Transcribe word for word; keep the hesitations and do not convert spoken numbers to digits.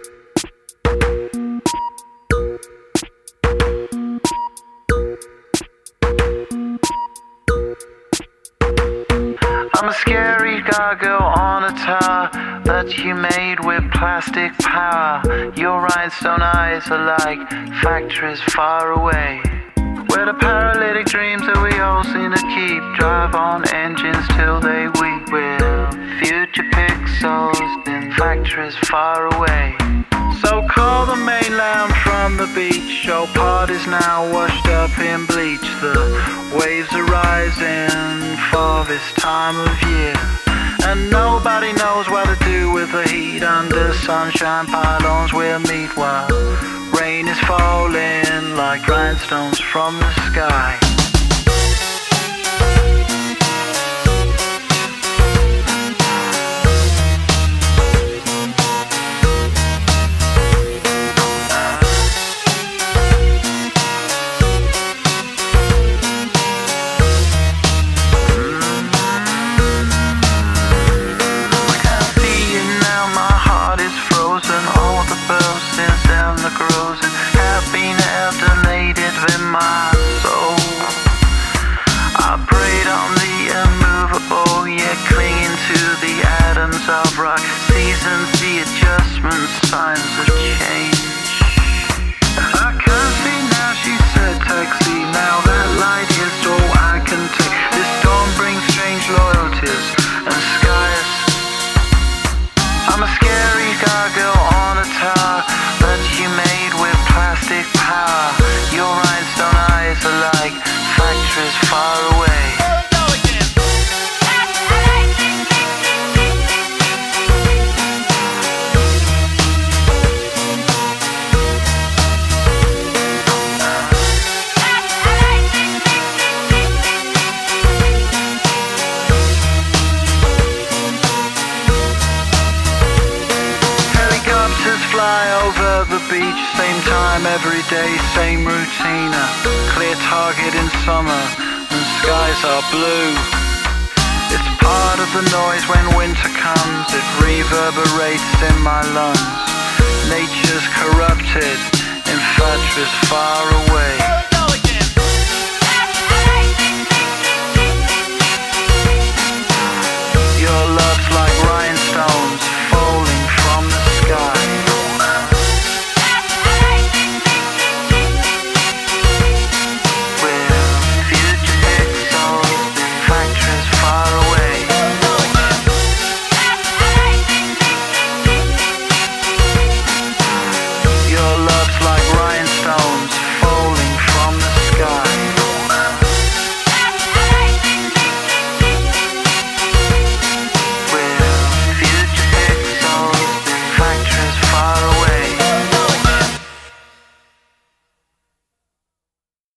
I'm a scary gargoyle on a tower that you made with plastic power. Your rhinestone eyes are like factories far away, where the paralytic dreams that we all seem to keep drive on engines till they weep. With future pixels in factories far away. So call the mainland from the beach. Your part is now washed up in bleach. The waves are rising for this time of year, and nobody knows what to do with the heat. Under sunshine pylons we'll meet while rain is falling like rhinestones from the sky. Of rock, seasons, the adjustments, signs of change. I can't see now, she said taxi. Now that light is all I can take. This storm brings strange loyalties and skies. I'm a scary gargoyle on a tower that you made with plastic power. Your rhinestone eyes are like factories far away. Fly over the beach, same time every day, same routine. A clear target in summer and skies are blue. It's part of the noise when winter comes. It reverberates in my lungs. Nature's corrupted in factories far away.